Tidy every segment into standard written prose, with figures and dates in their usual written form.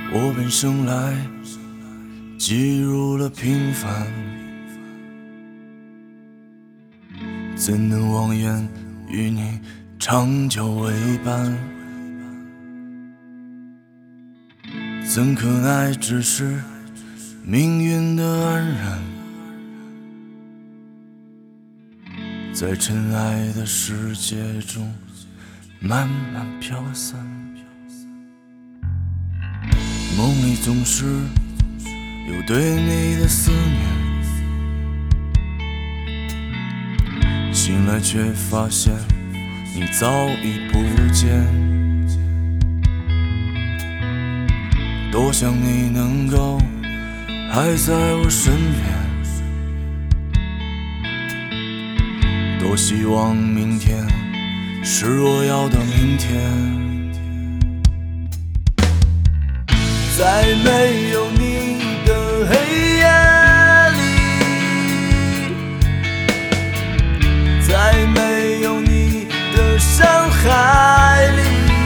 我本生来即入了平凡，怎能妄言与你长久为伴？怎可奈只是命运的安然，在尘埃的世界中慢慢飘散。梦里总是有对你的思念，醒来却发现你早已不见。多想你能够还在我身边，多希望明天是我要的明天。在没有你的黑夜里，在没有你的山海里，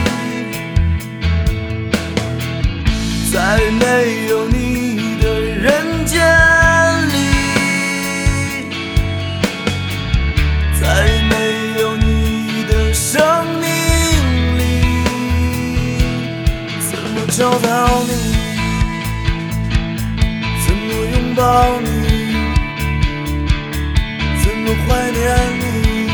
在没有你的人间里，在没有你的生命里，怎么找到你？拥抱你，怎么怀念你？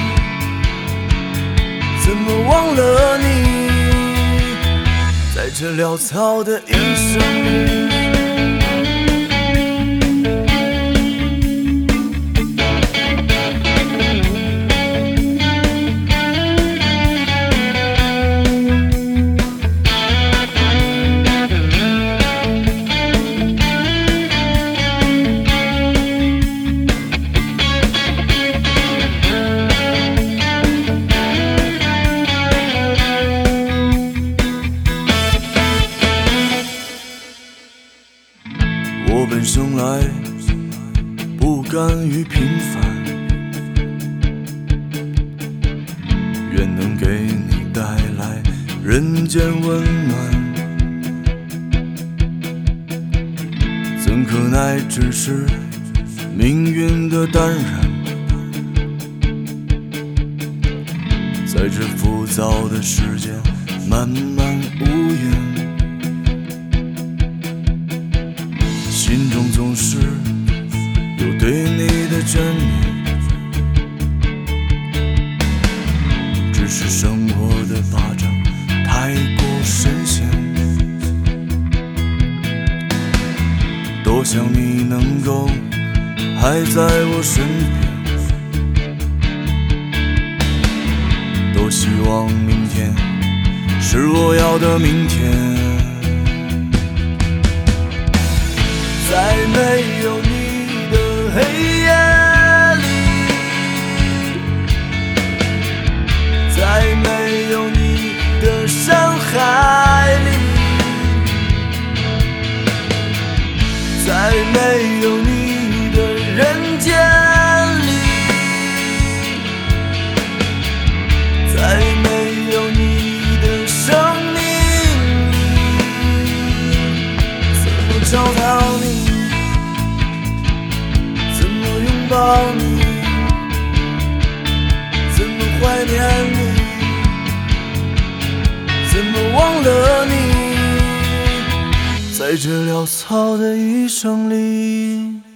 怎么忘了你？在这潦草的一生里。我本生来不甘于平凡，愿能给你带来人间温暖。怎可奈只是命运的淡然，在这浮躁的世界漫漫无言。心中总是有对你的眷恋，只是生活的巴掌太过深陷。多想你能够还在我身边，多希望明天是我要的明天。在没有你的黑夜里，在没有你的山海里，在没有你的人间里，在没有你的生命里，怎么找到你？抱你，怎么怀念你？怎么忘了你？在这潦草的一生里。